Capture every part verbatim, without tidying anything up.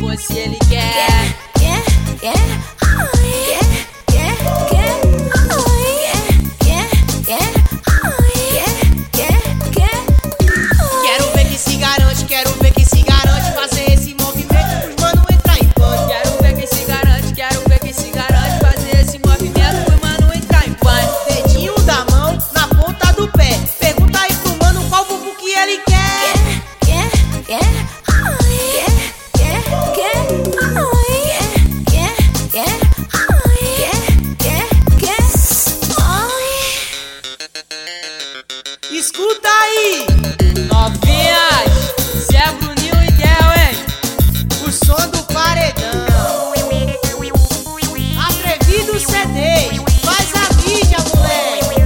bumbum se ele quer. Quer, quer, quer, quer, quer, quer, quer, quer, quer. Quero ver que se garante, quero ver que se garante fazer esse movimento pros mano entrar em pânico. Quero ver quem se garante, quero ver quem se garante fazer esse movimento pro mano entrar em pânico. Dedinho da mão na ponta do pé. Pergunta aí pro mano qual bumbum que ele quer. Quer, quer, quer, quer, quer, quer, quer, quer, quer. Escuta aí, Novinhas, se é Bruninho e Del, hein? o som do paredão. Atrevido C D, faz a mídia, moleque.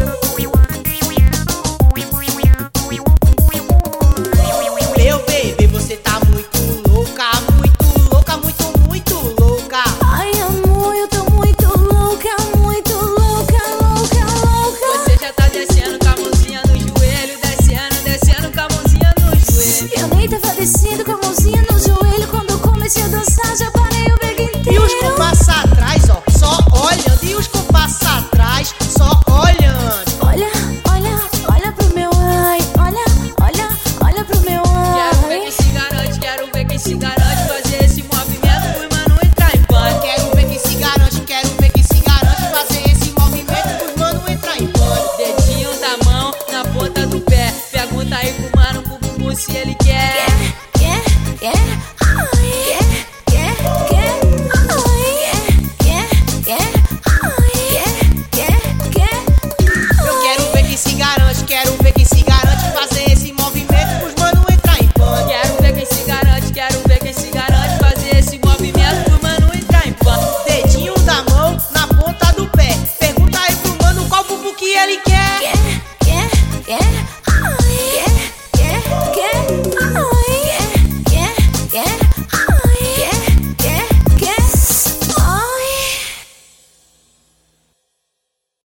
Meu bebê, você tá muito louca, muito louca, muito, muito louca. Ai, amor, eu tô muito louca, muito louca, louca, louca. Você já tá descendo com a mãozinha no joelho, descendo, descendo com a mãozinha no joelho. Eu nem tava descendo com a mãozinha no joelho. Quando eu comecei a dançar, já parei o bag E inteiro. os compassos atrás, ó, só olhando. E os compassos atrás, só olhando. Olha, olha, olha pro meu ai. Olha, olha, olha pro meu Quero ver ai. quem se garante, quero ver quem se garante fazer esse movimento pro mano entrar em pânico. Quero ver que se garante, quero ver que se garante fazer esse movimento pros mano entrar em pânico. Dedinho da mão na ponta do pé. Pergunta aí pro mano, pro bumbum se ele quer. Quer, quer, quer, quer, quer, quer, quer, quer, quer. Eu quero ver que se garante, quero ver que se garante fazer esse movimento pros mano entrar em pânico. Quero ver quem se garante, quero ver quem se garante fazer esse movimento pro mano entrar em pânico. Dedinho da mão na ponta do pé. Pergunta aí pro mano qual bumbum que ele quer. Quer, quer, quer,